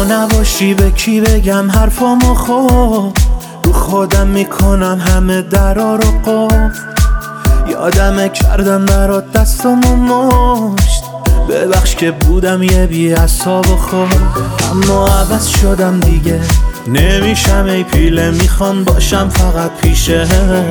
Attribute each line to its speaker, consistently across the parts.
Speaker 1: نباشی به کی بگم حرفامو خوب رو خودم میکنم همه درا رو قفل یادمه کردم برات دستامو مشت ببخش که بودم یه بی عصاب و خوب اما عوض شدم دیگه نمیشم ای پیله میخوام باشم فقط پیشت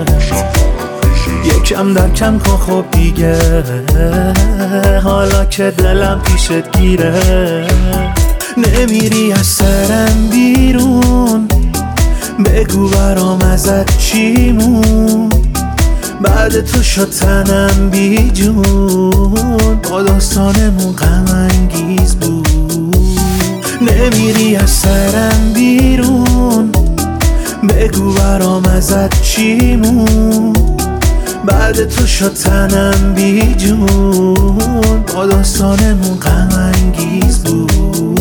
Speaker 1: یکم در کم کن خب دیگه حالا که دلم پیشت گیره نمیری از سرم بیرون بگو برام ازت چیمون بعد تو شد تنم بی جون با داستانمون غم انگیز بود نمیری از سرم بیرون بگو برام ازت چیمون بعد تو شد تنم بی جون با داستانمون غم انگیز بود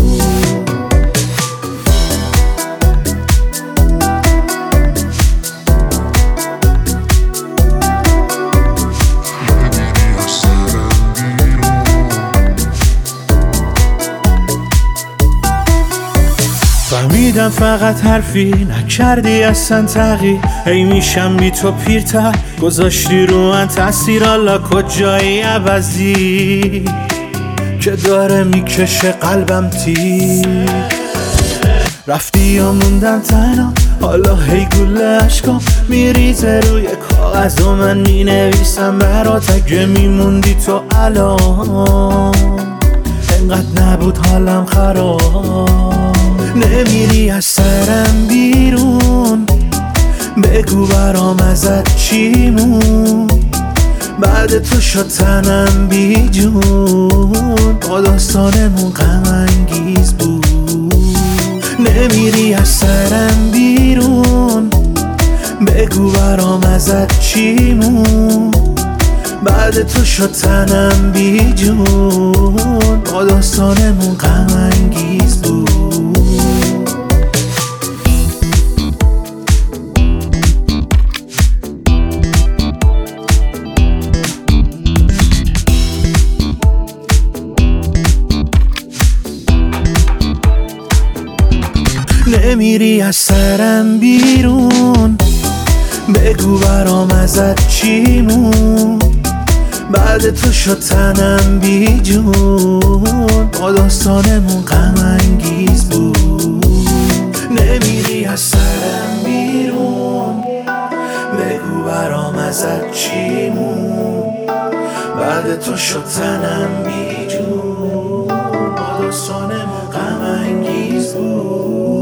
Speaker 1: فهمیدم فقط حرفی نکردی اصلا تغییر هی میشم بی تو پیرتر گذاشتی رو من تاثیر حالا کجایی عوضی که داره میکشه قلبم تیر رفتی یا موندم تنها حالا هی گله عشقام میریزه روی کاغذ و من مینویسم برات اگه میموندی تو الان انقدر نبود حالم خراب نمیری از سرم بیرون بگو برام ازت چیمون بعد تو شد تنم بی جون با داستانمون غم انگیز بود نمیری از سرم بیرون بگو برام ازت چیمون بعد تو شد تنم بی جون با داستانمون غم انگیز بود نمیری از سرم بیرون بگو برام ازت چیمون بعد تو شد تنم بی جون با داستانمون غم انگیز بود نمیری از سرم بیرون بگو برام ازت چیمون بعد تو شد تنم بی جون با داستانمون غم انگیز بود